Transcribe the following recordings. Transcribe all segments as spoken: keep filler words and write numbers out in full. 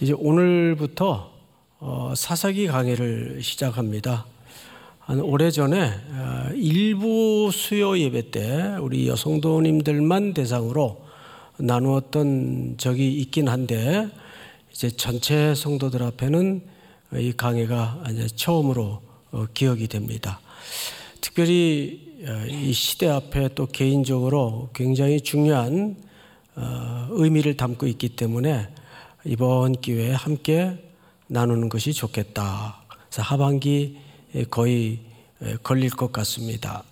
이제 오늘부터 어, 사사기 강의를 시작합니다. 한 오래전에 일부 수요 예배 때 우리 여성도님들만 대상으로 나누었던 적이 있긴 한데, 이제 전체 성도들 앞에는 이 강의가 이제 처음으로 기억이 됩니다. 특별히 이 시대 앞에 또 개인적으로 굉장히 중요한 의미를 담고 있기 때문에 이번 기회에 함께 나누는 것이 좋겠다. 그래서 하반기 거의 걸릴 것 같습니다.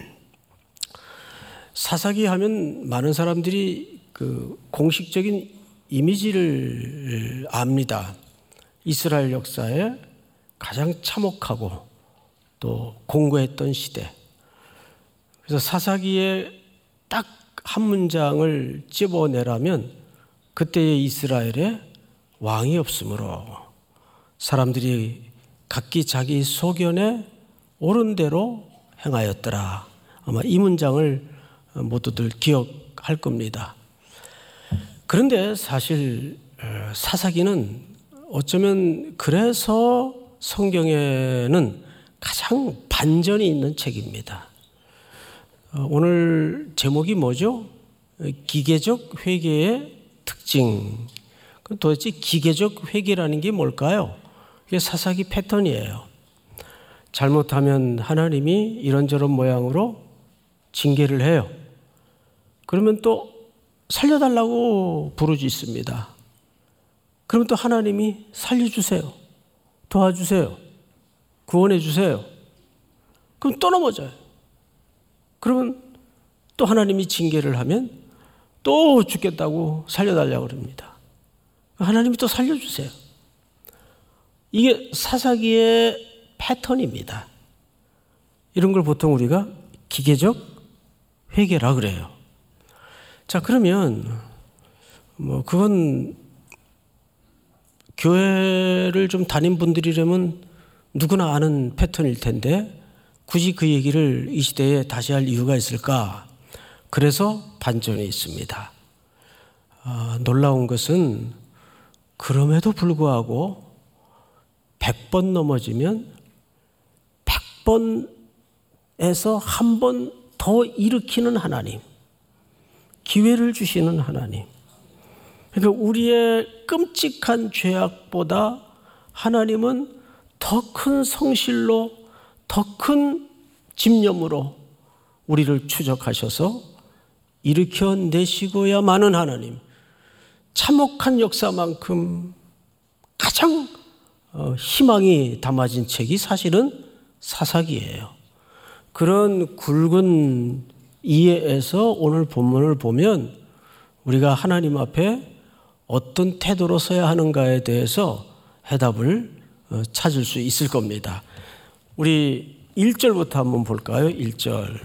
사사기 하면 많은 사람들이 그 공식적인 이미지를 압니다. 이스라엘 역사에 가장 참혹하고 또 공고했던 시대. 그래서 사사기에 딱 한 문장을 집어내라면 그때의 이스라엘에 왕이 없으므로 사람들이 각기 자기 소견에 옳은 대로 행하였더라. 아마 이 문장을 모두들 기억할 겁니다. 그런데 사실 사사기는 어쩌면 그래서 성경에는 가장 반전이 있는 책입니다. 오늘 제목이 뭐죠? 기계적 회개의 특징. 도대체 기계적 회개라는 게 뭘까요? 이게 사사기 패턴이에요. 잘못하면 하나님이 이런저런 모양으로 징계를 해요. 그러면 또 살려달라고 부르짖습니다. 그러면 또 하나님이 살려주세요. 도와주세요. 구원해 주세요. 그럼 또 넘어져요. 그러면 또 하나님이 징계를 하면 또 죽겠다고 살려달라고 그럽니다. 하나님이 또 살려주세요. 이게 사사기의 패턴입니다. 이런 걸 보통 우리가 기계적 회개라 그래요. 자, 그러면 뭐 그건 교회를 좀 다닌 분들이라면 누구나 아는 패턴일 텐데 굳이 그 얘기를 이 시대에 다시 할 이유가 있을까? 그래서 반전이 있습니다. 아, 놀라운 것은 그럼에도 불구하고 백 번 넘어지면 백 번에서 한 번 더 일으키는 하나님, 기회를 주시는 하나님. 그러니까 우리의 끔찍한 죄악보다 하나님은 더 큰 성실로, 더 큰 집념으로 우리를 추적하셔서 일으켜내시고야 마는 하나님. 참혹한 역사만큼 가장 희망이 담아진 책이 사실은 사사기예요. 그런 굵은 이해에서 오늘 본문을 보면 우리가 하나님 앞에 어떤 태도로 서야 하는가에 대해서 해답을 찾을 수 있을 겁니다. 우리 일 절부터 한번 볼까요? 일 절.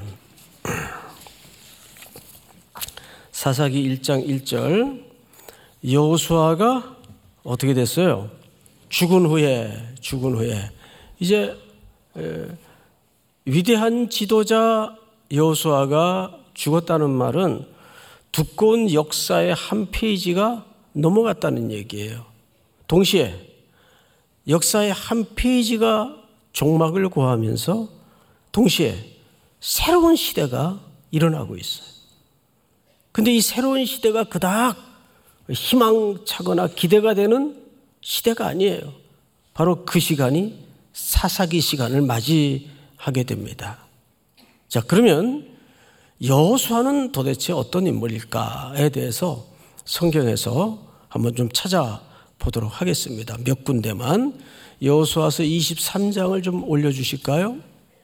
사사기 일 장 일 절. 여호수아가 어떻게 됐어요? 죽은 후에, 죽은 후에. 이제 에, 위대한 지도자 여호수아가 죽었다는 말은 두꺼운 역사의 한 페이지가 넘어갔다는 얘기예요. 동시에 역사의 한 페이지가 종막을 고하면서 동시에 새로운 시대가 일어나고 있어요. 근데 이 새로운 시대가 그닥 희망차거나 기대가 되는 시대가 아니에요. 바로 그 시간이 사사기 시간을 맞이하게 됩니다. 자, 그러면 여호수아는 도대체 어떤 인물일까에 대해서 성경에서 한번 좀 찾아보도록 하겠습니다. 몇 군데만. 여호수아서 이십삼 장을 좀 올려주실까요?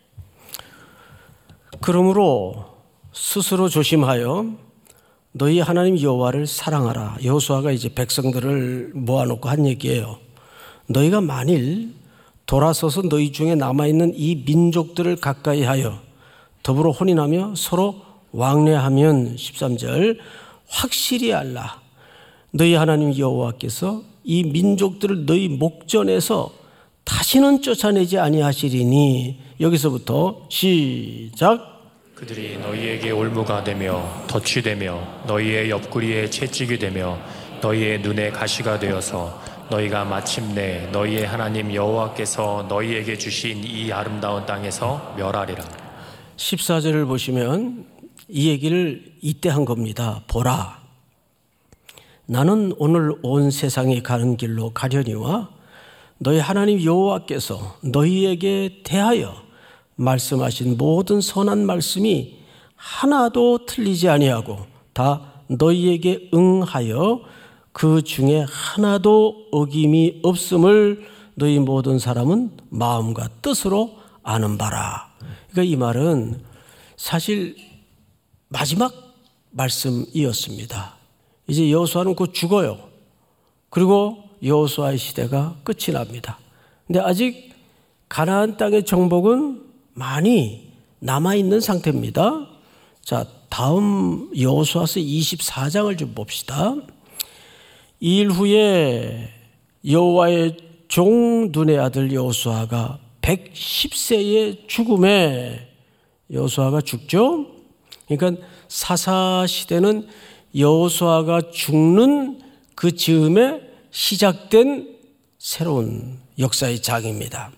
그러므로 스스로 조심하여 너희 하나님 여호와를 사랑하라. 여호수아가 이제 백성들을 모아놓고 한 얘기예요. 너희가 만일 돌아서서 너희 중에 남아있는 이 민족들을 가까이 하여 더불어 혼인하며 서로 왕래하면 십삼 절 확실히 알라. 너희 하나님 여호와께서 이 민족들을 너희 목전에서 다시는 쫓아내지 아니하시리니. 여기서부터 시작. 그들이 너희에게 올무가 되며 덫이 되며 너희의 옆구리에 채찍이 되며 너희의 눈에 가시가 되어서 너희가 마침내 너희의 하나님 여호와께서 너희에게 주신 이 아름다운 땅에서 멸하리라. 십사 절을 보시면 이 얘기를 이때 한 겁니다. 보라, 나는 오늘 온 세상이 가는 길로 가려니와 너희 하나님 여호와께서 너희에게 대하여 말씀하신 모든 선한 말씀이 하나도 틀리지 아니하고 다 너희에게 응하여 그 중에 하나도 어김이 없음을 너희 모든 사람은 마음과 뜻으로 아는 바라. 그러니까 이 말은 사실 마지막 말씀이었습니다. 이제 여호수아는 곧 죽어요. 그리고 여호수아의 시대가 끝이 납니다. 근데 아직 가나안 땅의 정복은 많이 남아있는 상태입니다. 자, 다음 여호수아서 이십사 장을 좀 봅시다. 이 일 후에 여호와의 종 눈의 아들 여호수아가 백십 세의 죽음에 여호수아가 죽죠. 그러니까 사사 시대는 여호수아가 죽는 그 즈음에 시작된 새로운 역사의 장입니다.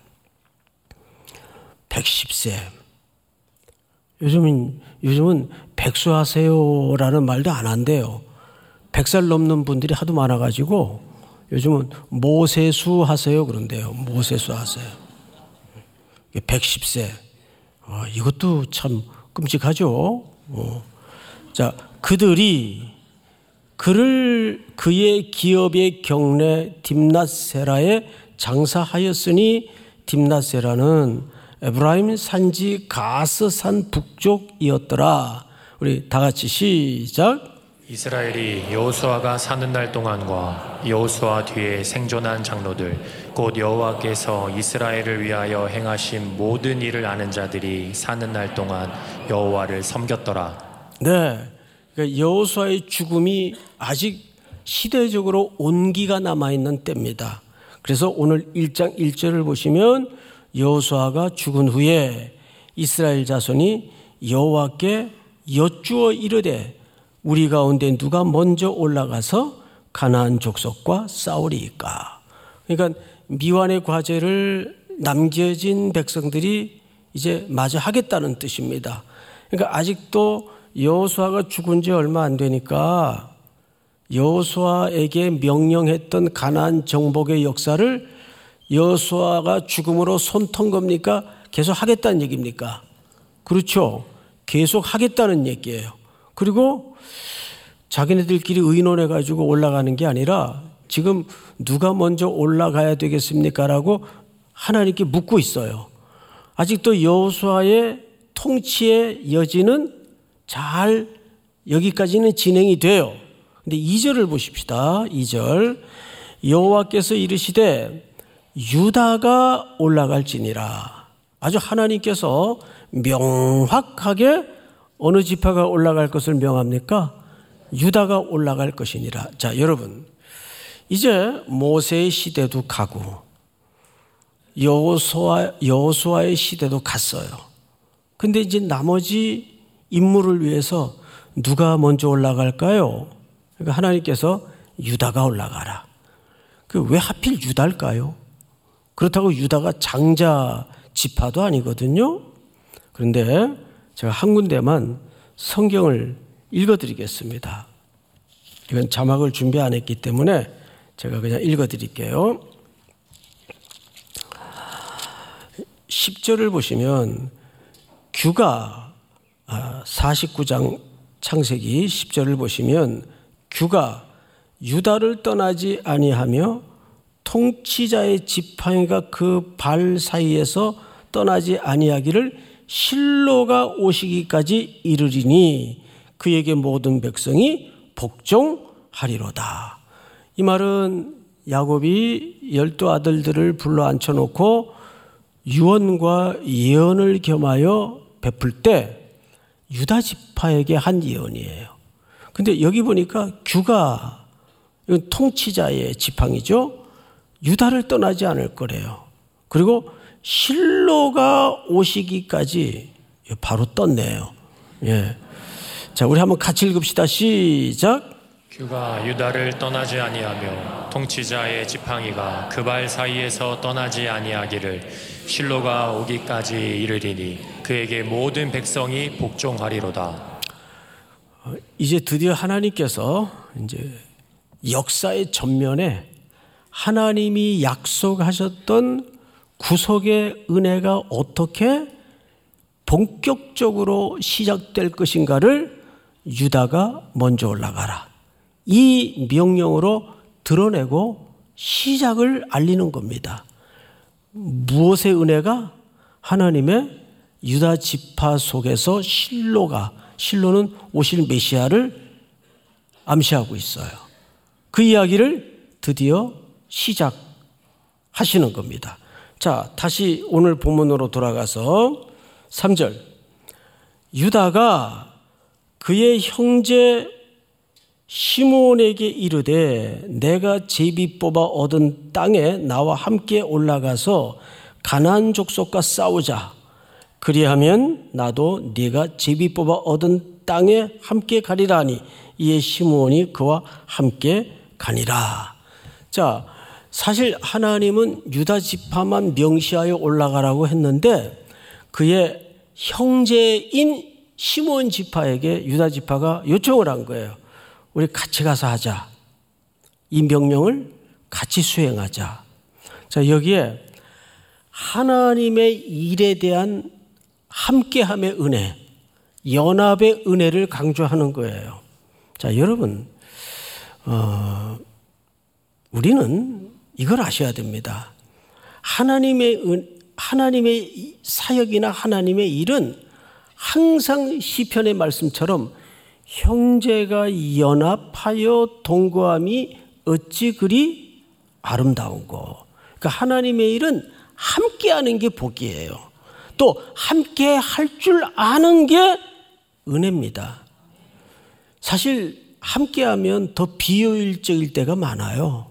백십 세. 요즘은, 요즘은 백수하세요라는 말도 안 한대요. 백 살 넘는 분들이 하도 많아가지고 요즘은 모세수 하세요 그런데요. 모세수 하세요. 백십 세. 어, 이것도 참 끔찍하죠. 어. 자, 그들이 그를 그의 기업의 경내 딥낫세라에 장사하였으니 딥낫세라는 에브라임 산지 가스산 북쪽이었더라. 우리 다 같이 시작. 이스라엘이 여호수아가 사는 날 동안과 여호수아 뒤에 생존한 장로들 곧 여호와께서 이스라엘을 위하여 행하신 모든 일을 아는 자들이 사는 날 동안 여호와를 섬겼더라. 네, 그러니까 여호수아의 죽음이 아직 시대적으로 온기가 남아있는 때입니다. 그래서 오늘 일 장 일 절을 보시면 여호수아가 죽은 후에 이스라엘 자손이 여호와께 여쭈어 이르되 우리 가운데 누가 먼저 올라가서 가나안 족속과 싸우리이까. 그러니까 미완의 과제를 남겨진 백성들이 이제 마저 하겠다는 뜻입니다. 그러니까 아직도 여호수아가 죽은 지 얼마 안 되니까 여호수아에게 명령했던 가나안 정복의 역사를 여호수아가 죽음으로 손턴 겁니까? 계속 하겠다는 얘기입니까? 그렇죠. 계속 하겠다는 얘기예요. 그리고 자기네들끼리 의논해가지고 올라가는 게 아니라 지금 누가 먼저 올라가야 되겠습니까? 라고 하나님께 묻고 있어요. 아직도 여호수아의 통치의 여지는 잘 여기까지는 진행이 돼요. 근데 이 절을 보십시다. 이 절. 여호와께서 이르시되 유다가 올라갈지니라. 아주 하나님께서 명확하게 어느 지파가 올라갈 것을 명합니까? 유다가 올라갈 것이니라. 자, 여러분, 이제 모세의 시대도 가고 여호수아 여호수아의 시대도 갔어요. 근데 이제 나머지 인물을 위해서 누가 먼저 올라갈까요? 그러니까 하나님께서 유다가 올라가라. 그 왜 하필 유다일까요? 그렇다고 유다가 장자 지파도 아니거든요. 그런데 제가 한 군데만 성경을 읽어드리겠습니다. 이건 자막을 준비 안 했기 때문에 제가 그냥 읽어드릴게요. 십 절을 보시면 규가 사십구 장 창세기 십 절을 보시면 규가 유다를 떠나지 아니하며 통치자의 지팡이가 그 발 사이에서 떠나지 아니하기를 실로가 오시기까지 이르리니 그에게 모든 백성이 복종하리로다. 이 말은 야곱이 열두 아들들을 불러 앉혀놓고 유언과 예언을 겸하여 베풀 때 유다 지파에게 한 예언이에요. 근데 여기 보니까 규가 이건 통치자의 지팡이죠. 유다를 떠나지 않을 거래요. 그리고 실로가 오시기까지 바로 떴네요. 예. 자, 우리 한번 같이 읽읍시다. 시작. 규가 유다를 떠나지 아니하며 통치자의 지팡이가 그 발 사이에서 떠나지 아니하기를 실로가 오기까지 이르리니 그에게 모든 백성이 복종하리로다. 이제 드디어 하나님께서 이제 역사의 전면에 하나님이 약속하셨던 구속의 은혜가 어떻게 본격적으로 시작될 것인가를 유다가 먼저 올라가라, 이 명령으로 드러내고 시작을 알리는 겁니다. 무엇의 은혜가? 하나님의 유다 지파 속에서 실로가, 실로는 오실 메시아를 암시하고 있어요. 그 이야기를 드디어 시작하시는 겁니다. 자, 다시 오늘 본문으로 돌아가서 삼 절. 유다가 그의 형제 시므온에게 이르되 내가 제비 뽑아 얻은 땅에 나와 함께 올라가서 가나안 족속과 싸우자. 그리하면 나도 네가 제비 뽑아 얻은 땅에 함께 가리라 하니 이에 시므온이 그와 함께 가니라. 자, 사실 하나님은 유다 지파만 명시하여 올라가라고 했는데 그의 형제인 시므온 지파에게 유다 지파가 요청을 한 거예요. 우리 같이 가서 하자. 이 명령을 같이 수행하자. 자, 여기에 하나님의 일에 대한 함께함의 은혜, 연합의 은혜를 강조하는 거예요. 자, 여러분, 어, 우리는 이걸 아셔야 됩니다. 하나님의 은, 하나님의 사역이나 하나님의 일은 항상 시편의 말씀처럼 형제가 연합하여 동거함이 어찌 그리 아름다운고. 그러니까 하나님의 일은 함께하는 게 복이에요. 또 함께 할 줄 아는 게 은혜입니다. 사실 함께하면 더 비효율적일 때가 많아요.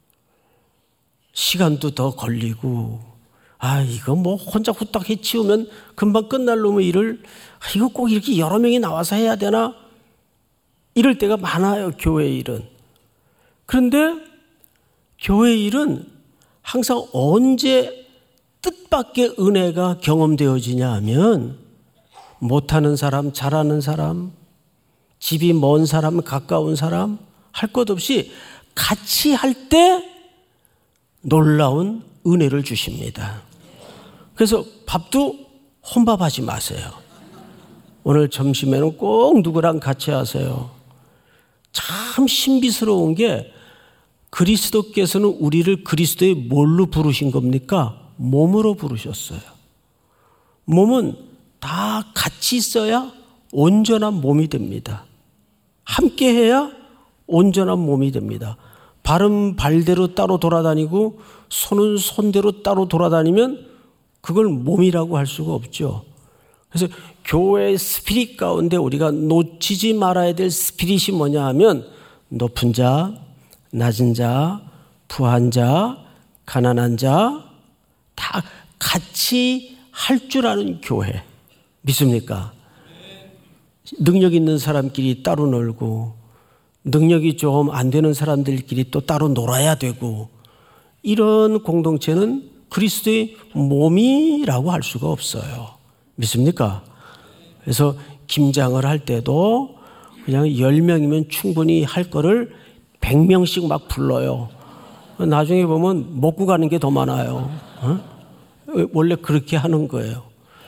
시간도 더 걸리고, 아, 이거 뭐 혼자 후딱 해치우면 금방 끝날 놈의 일을, 아, 이거 꼭 이렇게 여러 명이 나와서 해야 되나? 이럴 때가 많아요, 교회 일은. 그런데 교회 일은 항상 언제 뜻밖의 은혜가 경험되어지냐 하면 못하는 사람, 잘하는 사람, 집이 먼 사람, 가까운 사람 할 것 없이 같이 할 때 놀라운 은혜를 주십니다. 그래서 밥도 혼밥하지 마세요. 오늘 점심에는 꼭 누구랑 같이 하세요. 참 신비스러운 게 그리스도께서는 우리를 그리스도의 뭘로 부르신 겁니까? 몸으로 부르셨어요. 몸은 다 같이 있어야 온전한 몸이 됩니다. 함께 해야 온전한 몸이 됩니다. 발은 발대로 따로 돌아다니고 손은 손대로 따로 돌아다니면 그걸 몸이라고 할 수가 없죠. 그래서 교회의 스피릿 가운데 우리가 놓치지 말아야 될 스피릿이 뭐냐 하면 높은 자, 낮은 자, 부한 자, 가난한 자 다 같이 할 줄 아는 교회. 믿습니까? 능력 있는 사람끼리 따로 놀고 능력이 좀 안 되는 사람들끼리 또 따로 놀아야 되고, 이런 공동체는 그리스도의 몸이라고 할 수가 없어요. 믿습니까? 그래서 김장을 할 때도 그냥 열 명이면 충분히 할 거를 백 명씩 막 불러요. 나중에 보면 먹고 가는 게 더 많아요. 어? 원래 그렇게 하는 거예요.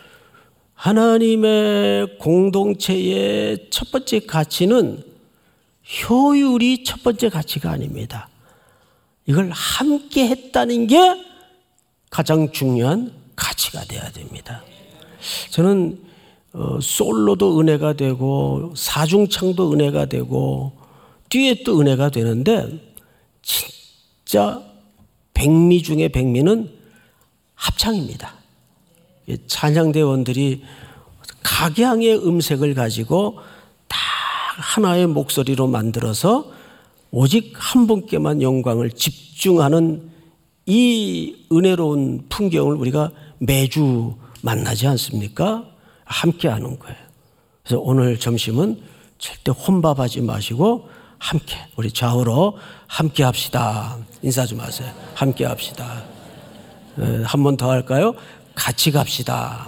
하나님의 공동체의 첫 번째 가치는 효율이 첫 번째 가치가 아닙니다. 이걸 함께 했다는 게 가장 중요한 가치가 돼야 됩니다. 저는 어, 솔로도 은혜가 되고 사중창도 은혜가 되고 듀엣도 은혜가 되는데, 진짜 백미 중에 백미는 합창입니다. 찬양대원들이 각양의 음색을 가지고 다 하나의 목소리로 만들어서 오직 한 분께만 영광을 집중하는 이 은혜로운 풍경을 우리가 매주 만나지 않습니까? 함께 하는 거예요. 그래서 오늘 점심은 절대 혼밥하지 마시고 함께, 우리 좌우로 함께 합시다. 인사 좀 하세요. 함께 합시다. 한 번 더 할까요? 같이 갑시다.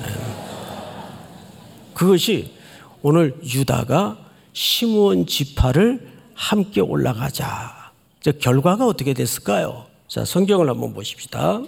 그것이 오늘 유다가 시므온 지파를 함께 올라가자. 자, 결과가 어떻게 됐을까요? 자, 성경을 한번 보십시다.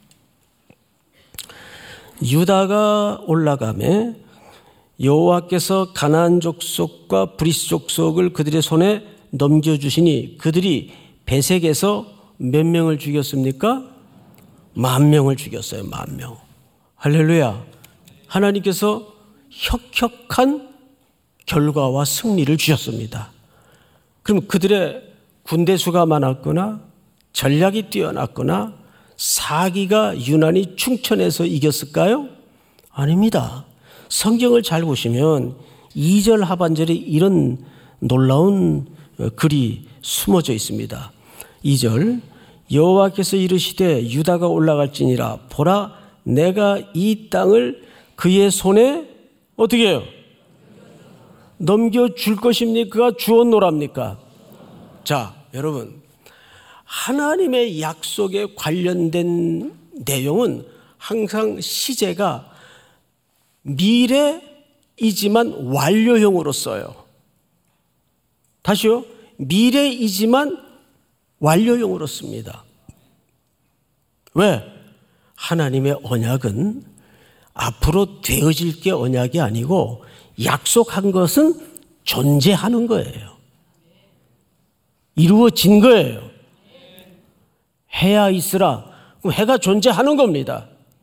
유다가 올라가매 여호와께서 가나안 족속과 브리스 족속을 그들의 손에 넘겨주시니 그들이 베색에서 몇 명을 죽였습니까? 만 명을 죽였어요. 만 명. 할렐루야. 하나님께서 혁혁한 결과와 승리를 주셨습니다. 그럼 그들의 군대 수가 많았거나 전략이 뛰어났거나 사기가 유난히 충천해서 이겼을까요? 아닙니다. 성경을 잘 보시면 이 절 하반절에 이런 놀라운 글이 숨어져 있습니다. 이 절 여호와께서 이르시되 유다가 올라갈지니라 보라 내가 이 땅을 그의 손에 어떻게 해요? 넘겨줄 것입니까? 주었노랍니까? 자, 여러분 하나님의 약속에 관련된 내용은 항상 시제가 미래이지만 완료형으로 써요. 다시요. 미래이지만 완료형으로 씁니다. 왜? 하나님의 언약은 앞으로 되어질 게 언약이 아니고 약속한 것은 존재하는 거예요. 이루어진 거예요. 해야 있으라. 그럼 해가 존재하는 겁니다.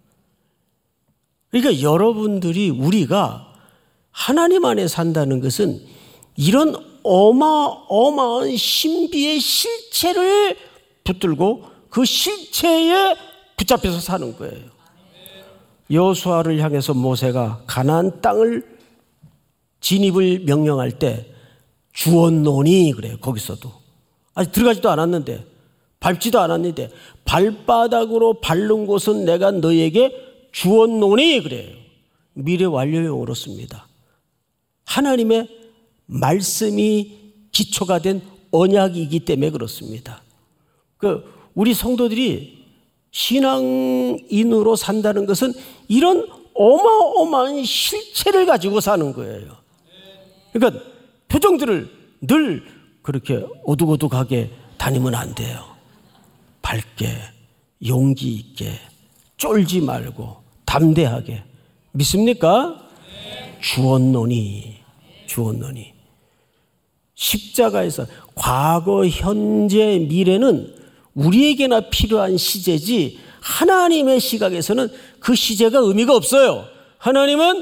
그러니까 여러분들이 우리가 하나님 안에 산다는 것은 이런 어마어마한 신비의 실체를 붙들고 그 실체에 붙잡혀서 사는 거예요. 여호수아를 향해서 모세가 가나안 땅을 진입을 명령할 때 주었노니 그래요. 거기서도 아직 들어가지도 않았는데 밟지도 않았는데 발바닥으로 밟는 곳은 내가 너에게 주었노니 그래요. 미래 완료형으로 씁니다. 하나님의 말씀이 기초가 된 언약이기 때문에 그렇습니다. 그 우리 성도들이 신앙인으로 산다는 것은 이런 어마어마한 실체를 가지고 사는 거예요. 그러니까 표정들을 늘 그렇게 어둑어둑하게 다니면 안 돼요. 밝게, 용기 있게, 쫄지 말고 담대하게. 믿습니까? 주었노니, 주었노니. 십자가에서 과거, 현재, 미래는 우리에게나 필요한 시제지 하나님의 시각에서는 그 시제가 의미가 없어요. 하나님은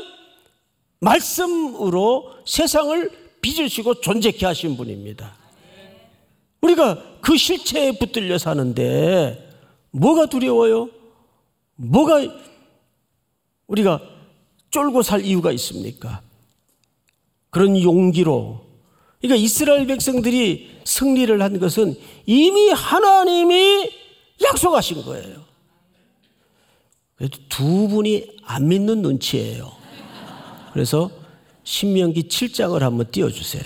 말씀으로 세상을 빚으시고 존재케 하신 분입니다. 우리가 그 실체에 붙들려 사는데 뭐가 두려워요? 뭐가 우리가 쫄고 살 이유가 있습니까? 그런 용기로. 그러니까 이스라엘 백성들이 승리를 한 것은 이미 하나님이 약속하신 거예요. 그래도 두 분이 안 믿는 눈치예요. 그래서 신명기 칠 장을 한번 띄워주세요.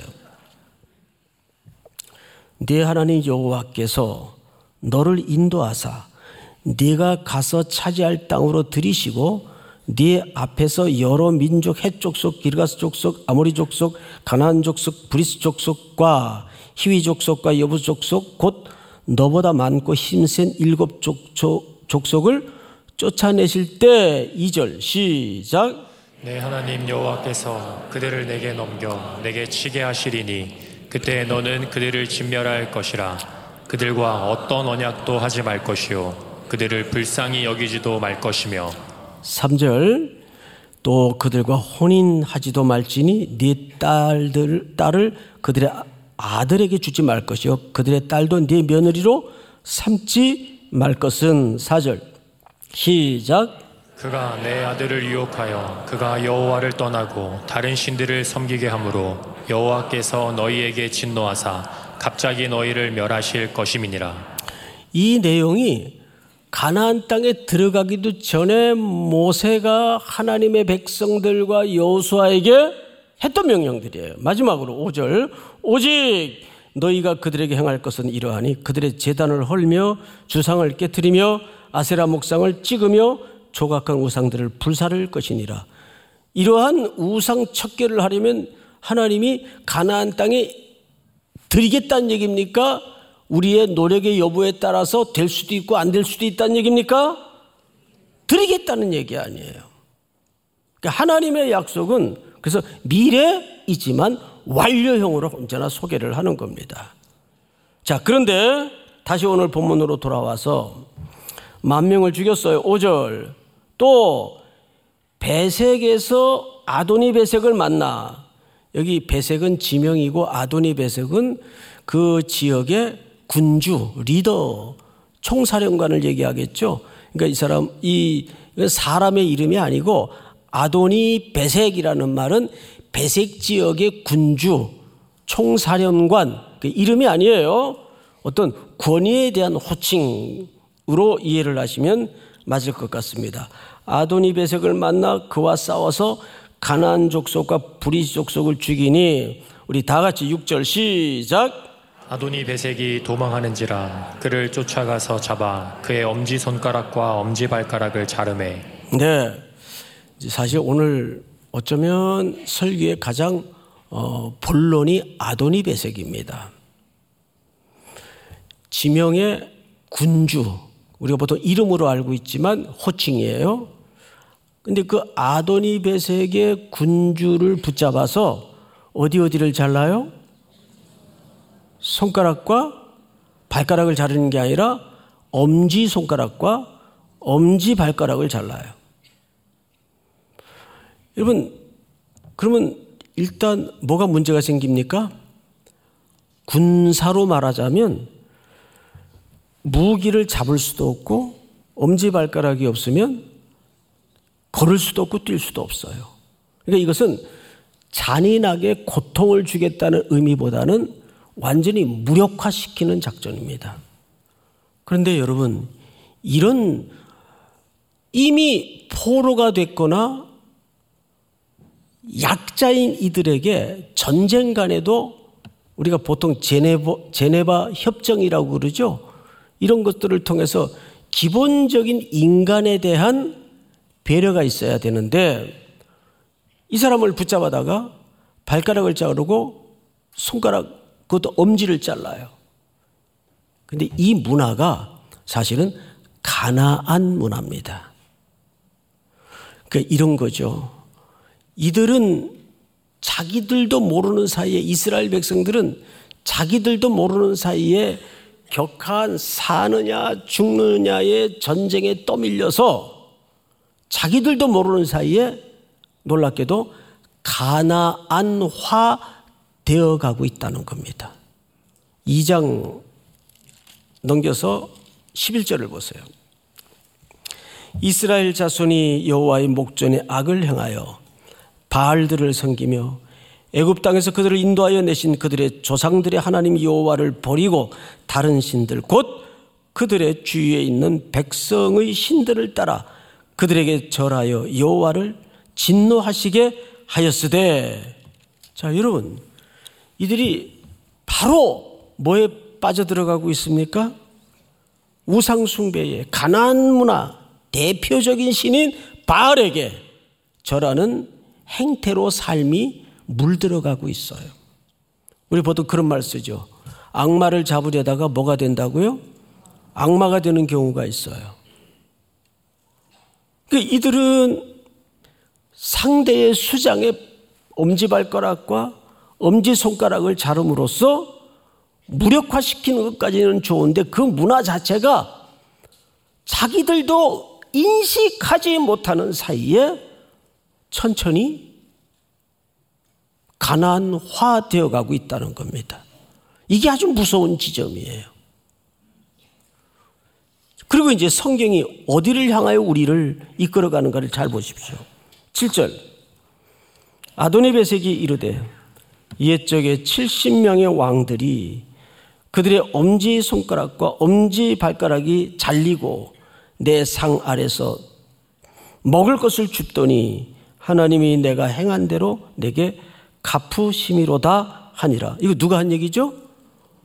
네 하나님 여호와께서 너를 인도하사 네가 가서 차지할 땅으로 들이시고 네 앞에서 여러 민족 헷 족속, 기르가스 족속, 아모리 족속, 가나안 족속, 브리스 족속과 히위 족속과 여부 족속 곧 너보다 많고 힘센 일곱 족속, 족속을 쫓아내실 때 이 절 시작. 내 하나님 여호와께서 그들을 내게 넘겨 내게 치게 하시리니 그때 너는 그들을 진멸할 것이라. 그들과 어떤 언약도 하지 말 것이요 그들을 불쌍히 여기지도 말 것이며. 삼 절 또 그들과 혼인하지도 말지니 네 딸들, 딸을 그들의 아들에게 주지 말 것이요 그들의 딸도 네 며느리로 삼지 말 것은. 사 절 시작. 그가 내 아들을 유혹하여 그가 여호와를 떠나고 다른 신들을 섬기게 하므로 여호와께서 너희에게 진노하사 갑자기 너희를 멸하실 것임이니라. 이 내용이 가나안 땅에 들어가기도 전에 모세가 하나님의 백성들과 여호수아에게 했던 명령들이에요. 마지막으로 오 절 오직 너희가 그들에게 행할 것은 이러하니 그들의 제단을 헐며 주상을 깨뜨리며 아세라 목상을 찍으며 조각한 우상들을 불사를 것이니라. 이러한 우상 척결을 하려면 하나님이 가나안 땅에 드리겠다는 얘기입니까? 우리의 노력의 여부에 따라서 될 수도 있고 안 될 수도 있다는 얘기입니까? 드리겠다는 얘기 아니에요. 그러니까 하나님의 약속은 그래서 미래이지만 완료형으로 언제나 소개를 하는 겁니다. 자, 그런데 다시 오늘 본문으로 돌아와서 만 명을 죽였어요. 오 절. 또 베색에서 아도니 베색을 만나. 여기 베색은 지명이고 아도니 베색은 그 지역의 군주, 리더, 총사령관을 얘기하겠죠. 그러니까 이 사람, 이 사람의 이름이 아니고 아도니 베색이라는 말은 베색 지역의 군주, 총사령관, 그 이름이 아니에요. 어떤 권위에 대한 호칭으로 이해를 하시면 맞을 것 같습니다. 아도니 베색을 만나 그와 싸워서 가나안 족속과 브리스 족속을 죽이니, 우리 다 같이 육 절 시작. 아도니 베색이 도망하는지라 그를 쫓아가서 잡아 그의 엄지손가락과 엄지발가락을 자르매. 네, 사실 오늘 어쩌면 설교의 가장 어, 본론이 아도니 베색입니다. 지명의 군주, 우리가 보통 이름으로 알고 있지만 호칭이에요. 근데 그 아도니 베색의 군주를 붙잡아서 어디 어디를 잘라요? 손가락과 발가락을 자르는 게 아니라 엄지손가락과 엄지발가락을 잘라요. 여러분, 그러면 일단 뭐가 문제가 생깁니까? 군사로 말하자면 무기를 잡을 수도 없고 엄지발가락이 없으면 걸을 수도 없고 뛸 수도 없어요. 그러니까 이것은 잔인하게 고통을 주겠다는 의미보다는 완전히 무력화시키는 작전입니다. 그런데 여러분, 이런 이미 포로가 됐거나 약자인 이들에게 전쟁 간에도 우리가 보통 제네바, 제네바 협정이라고 그러죠. 이런 것들을 통해서 기본적인 인간에 대한 배려가 있어야 되는데, 이 사람을 붙잡아다가 발가락을 자르고 손가락, 그것도 엄지를 잘라요. 근데 이 문화가 사실은 가나안 문화입니다. 그러니까 이런 거죠. 이들은 자기들도 모르는 사이에, 이스라엘 백성들은 자기들도 모르는 사이에 격한 사느냐 죽느냐의 전쟁에 떠밀려서 자기들도 모르는 사이에 놀랍게도 가나안화 되어가고 있다는 겁니다. 이 장 넘겨서 십일 절을 보세요. 이스라엘 자손이 여호와의 목전에 악을 행하여 바알들을 섬기며 애굽 땅에서 그들을 인도하여 내신 그들의 조상들의 하나님 여호와를 버리고 다른 신들 곧 그들의 주위에 있는 백성의 신들을 따라 그들에게 절하여 여호와를 진노하시게 하였으되. 자, 여러분, 이들이 바로 뭐에 빠져들어가고 있습니까? 우상 숭배에, 가나안 문화 대표적인 신인 바알에게 절하는 행태로 삶이 물들어가고 있어요. 우리 보통 그런 말 쓰죠. 악마를 잡으려다가 뭐가 된다고요? 악마가 되는 경우가 있어요. 그러니까 이들은 상대의 수장에 엄지발가락과 엄지손가락을 자름으로써 무력화시키는 것까지는 좋은데, 그 문화 자체가 자기들도 인식하지 못하는 사이에 천천히 가나안화 되어가고 있다는 겁니다. 이게 아주 무서운 지점이에요. 그리고 이제 성경이 어디를 향하여 우리를 이끌어가는가를 잘 보십시오. 칠 절. 아도니베색이 이르되 옛적에 칠십 명의 왕들이 그들의 엄지손가락과 엄지발가락이 잘리고 내 상 아래서 먹을 것을 줍더니 하나님이 내가 행한 대로 내게 갚으심이로다 하니라. 이거 누가 한 얘기죠?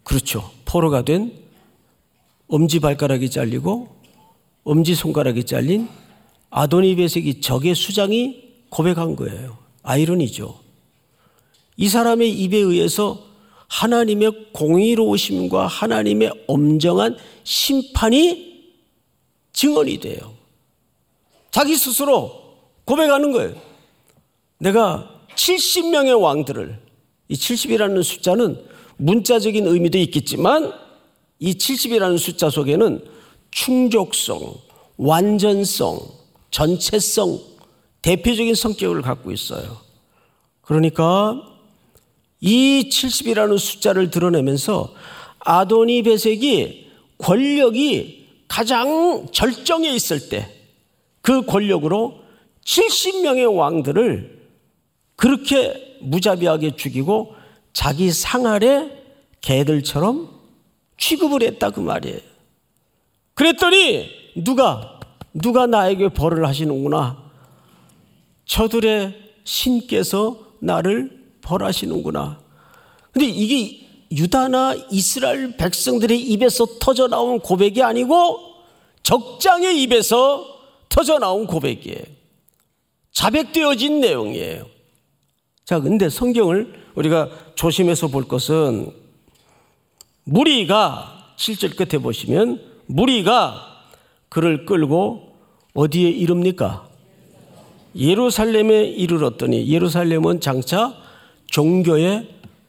그렇죠. 포로가 된 엄지발가락이 잘리고 엄지손가락이 잘린 아도니베섹이 적의 수장이 고백한 거예요. 아이러니죠. 이 사람의 입에 의해서 하나님의 공의로우심과 하나님의 엄정한 심판이 증언이 돼요. 자기 스스로 고백하는 거예요. 내가 칠십 명의 왕들을, 이 칠십이라는 숫자는 문자적인 의미도 있겠지만 이 칠십이라는 숫자 속에는 충족성, 완전성, 전체성, 대표적인 성격을 갖고 있어요. 그러니까 이 칠십이라는 숫자를 드러내면서 아도니베섹이 권력이 가장 절정에 있을 때 그 권력으로 칠십 명의 왕들을 그렇게 무자비하게 죽이고 자기 상 아래 개들처럼 취급을 했다 그 말이에요. 그랬더니 누가 누가 나에게 벌을 하시는구나. 저들의 신께서 나를 벌하시는구나. 근데 이게 유다나 이스라엘 백성들의 입에서 터져 나온 고백이 아니고 적장의 입에서 터져 나온 고백이에요. 자백되어진 내용이에요. 자, 근데 성경을 우리가 조심해서 볼 것은 무리가 칠 절 끝에 보시면 무리가 그를 끌고 어디에 이릅니까? 예루살렘에 이르렀더니 예루살렘은 장차 종교의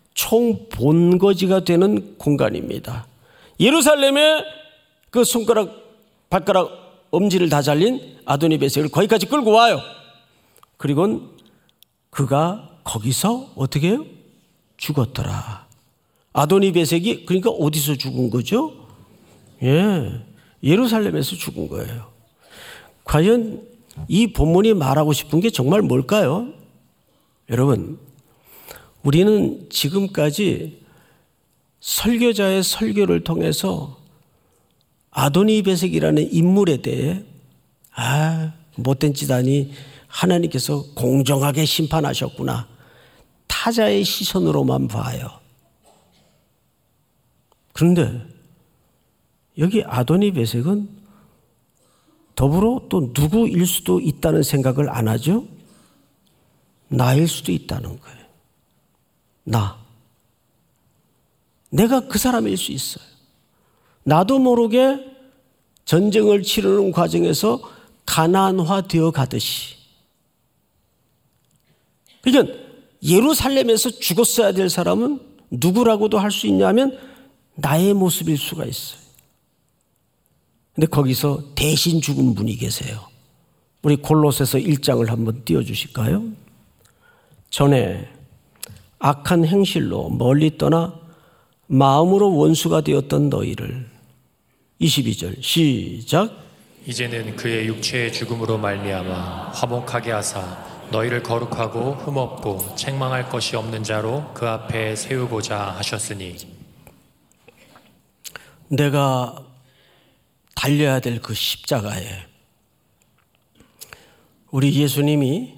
총본거지가 되는 공간입니다. 예루살렘에 그 손가락, 발가락, 엄지를 다 잘린 아도니베섹을 거기까지 끌고 와요. 그리고는 그가 거기서 어떻게 해요? 죽었더라. 아도니베섹이 그러니까 어디서 죽은 거죠? 예, 예루살렘에서 죽은 거예요. 과연 이 본문이 말하고 싶은 게 정말 뭘까요? 여러분, 우리는 지금까지 설교자의 설교를 통해서 아도니베섹이라는 인물에 대해 아, 못된 짓 아니 하나님께서 공정하게 심판하셨구나. 타자의 시선으로만 봐요. 그런데 여기 아도니베섹은 더불어 또 누구일 수도 있다는 생각을 안 하죠? 나일 수도 있다는 거예요. 나. 내가 그 사람일 수 있어요. 나도 모르게 전쟁을 치르는 과정에서 가나안화되어 가듯이. 그러니까 예루살렘에서 죽었어야 될 사람은 누구라고도 할 수 있냐면 나의 모습일 수가 있어요. 근데 거기서 대신 죽은 분이 계세요. 우리 골로새서 일 장을 한번 띄워주실까요? 전에 악한 행실로 멀리 떠나 마음으로 원수가 되었던 너희를 이십이 절 시작. 이제는 그의 육체의 죽음으로 말미암아 화목하게 하사 너희를 거룩하고 흠없고 책망할 것이 없는 자로 그 앞에 세우고자 하셨으니. 내가 달려야 될 그 십자가에 우리 예수님이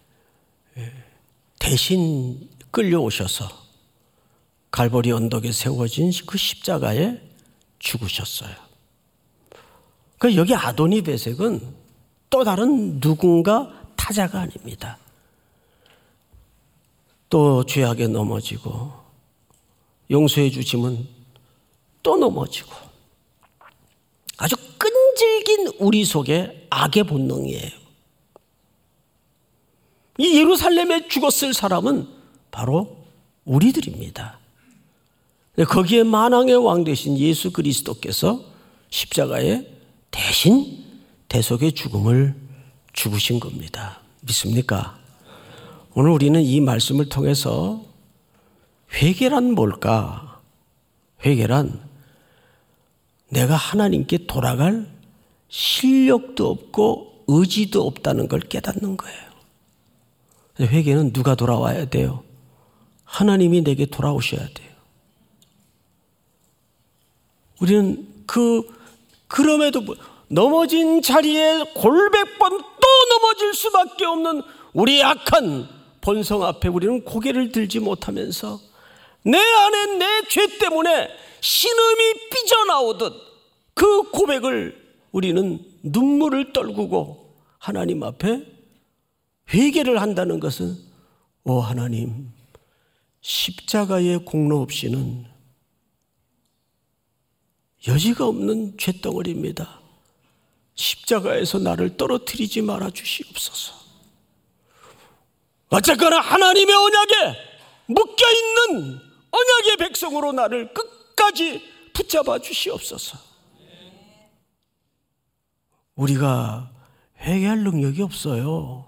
대신 끌려오셔서 갈보리 언덕에 세워진 그 십자가에 죽으셨어요. 그러니까 여기 아도니베섹은 또 다른 누군가 타자가 아닙니다. 또 죄악에 넘어지고 용서해 주시면 또 넘어지고 아주 끈질긴 우리 속에 악의 본능이에요. 이 예루살렘에 죽었을 사람은 바로 우리들입니다. 거기에 만왕의 왕 되신 예수 그리스도께서 십자가에 대신 대속의 죽음을 죽으신 겁니다. 믿습니까? 오늘 우리는 이 말씀을 통해서 회개란 뭘까? 회개란 내가 하나님께 돌아갈 실력도 없고 의지도 없다는 걸 깨닫는 거예요. 회개는 누가 돌아와야 돼요? 하나님이 내게 돌아오셔야 돼요. 우리는 그 그럼에도 넘어진 자리에 골백 번 또 넘어질 수밖에 없는 우리 악한 본성 앞에 우리는 고개를 들지 못하면서 내 안에 내 죄 때문에 신음이 삐져나오듯 그 고백을 우리는 눈물을 떨구고 하나님 앞에 회개를 한다는 것은, 오 하나님, 십자가의 공로 없이는 여지가 없는 죄덩어리입니다. 십자가에서 나를 떨어뜨리지 말아 주시옵소서. 어쨌거나 하나님의 언약에 묶여있는 언약의 백성으로 나를 끝까지 붙잡아 주시옵소서. 우리가 회개할 능력이 없어요.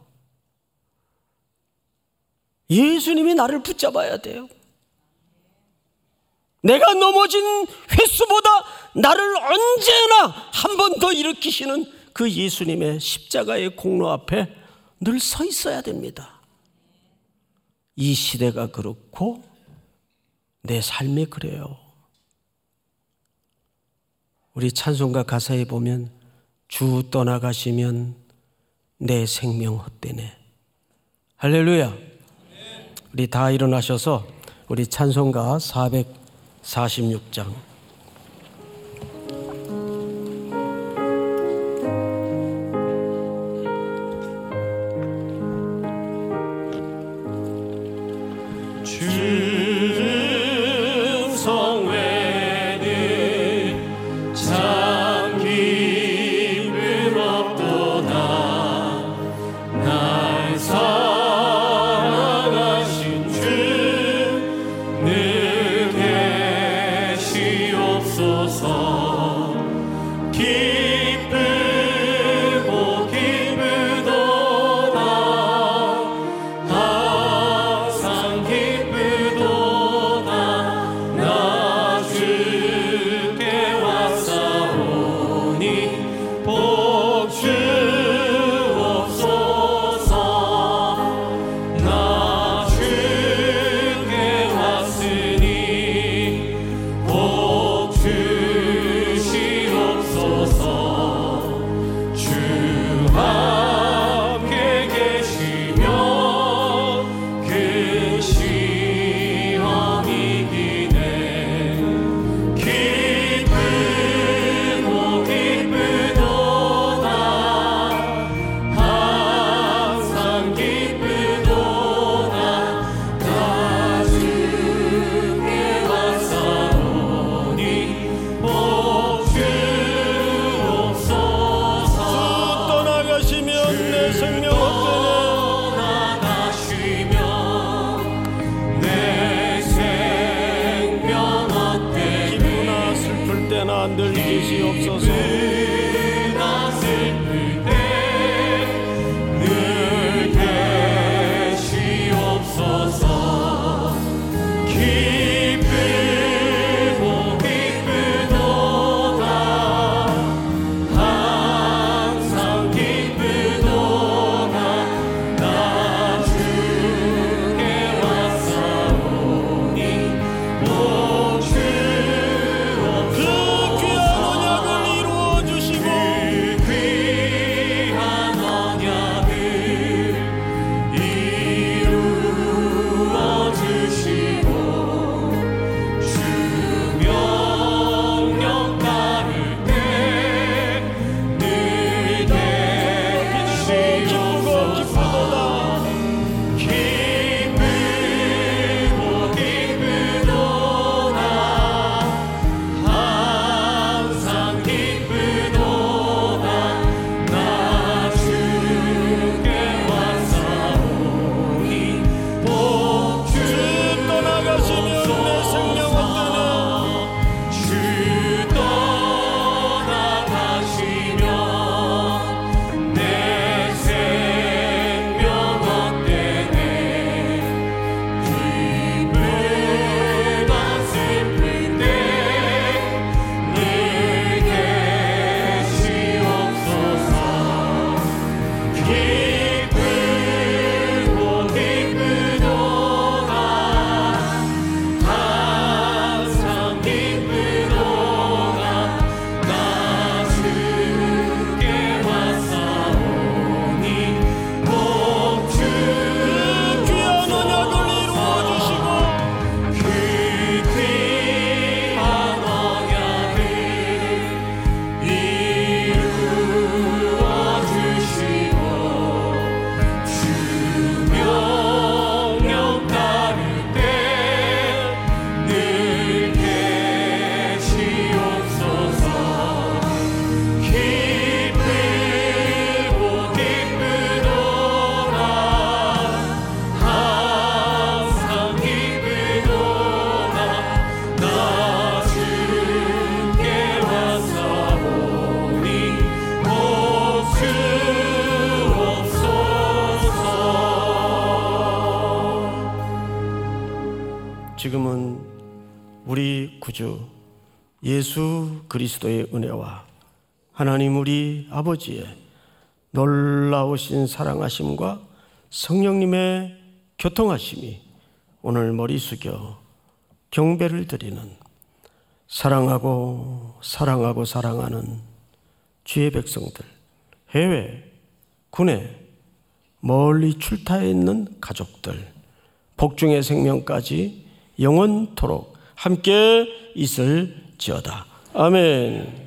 예수님이 나를 붙잡아야 돼요. 내가 넘어진 횟수보다 나를 언제나 한 번 더 일으키시는 그 예수님의 십자가의 공로 앞에 늘 서 있어야 됩니다. 이 시대가 그렇고 내 삶이 그래요. 우리 찬송가 가사에 보면 주 떠나가시면 내 생명 헛되네. 할렐루야. 우리 다 일어나셔서 우리 찬송가 사백사십육 장 그 귀한 언약을 이루어 주시고 지금은 우리 구주 예수 그리스도의 은혜와 하나님 우리 아버지의 놀라우신 사랑하심과 성령님의 교통하심이 오늘 머리 숙여 경배를 드리는 사랑하고 사랑하고 사랑하는 주의 백성들, 해외, 국내, 멀리 출타해 있는 가족들, 복중의 생명까지 영원토록 함께 있을지어다. 아멘.